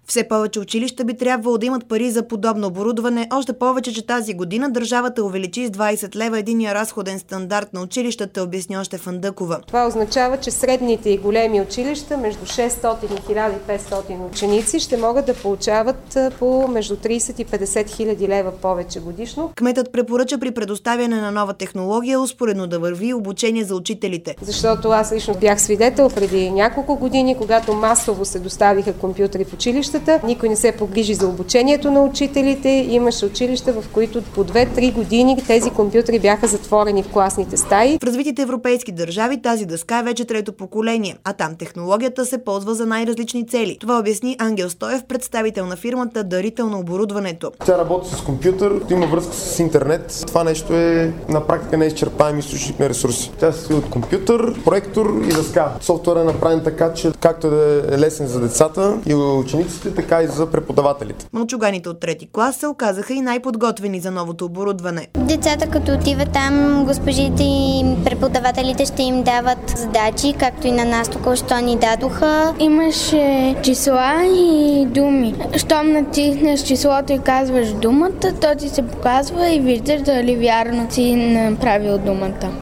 Все повече училища би трябвало да имат пари за подобно оборудване, още повече, че тази година държавата увеличи с 20 лева единия разходен стандарт на училищата, обясни още Фандъкова. Това означава, че средните и големи училища, между 600 и 1500 ученици, ще могат да получават по между 30 и 50 хиляди лева повече годишно. Кметът препоръча при предоставяне на нова технология успоредно да върви обучение за учителите. Защото аз лично бях свидетел преди няколко години, когато масово се доставиха компютри в училищата, никой не се погрижи за обучението на учителите. Имаше училища, в които по 2-3 години тези компютри бяха затворени в класните стаи. В развитите европейски държави тази дъска е вече трето поколение, а там технологията се ползва за най-различни цели. Това обясни Ангел Стоев, представител на фирмата Дарител на оборудването. Тя работи с компютър, има връзка с интернет. Това нещо е на практика неизчерпаем източник на ресурси. Тя се състои от компютър, проектор и дъска. Софтуерът е направен така, че както да е лесен за децата и учениците, така и за преподавателите. Мълчуганите от трети клас се оказаха и най-подготвени за новото оборудване. Децата, като отиват там, госпожите и преподавателите ще им дават задачи, както и на нас току-що ни дадоха. Имаше числа и думи. Щом натиснеш числото и казваш думата, то ти се показва и виждаш дали вярно си направил думата.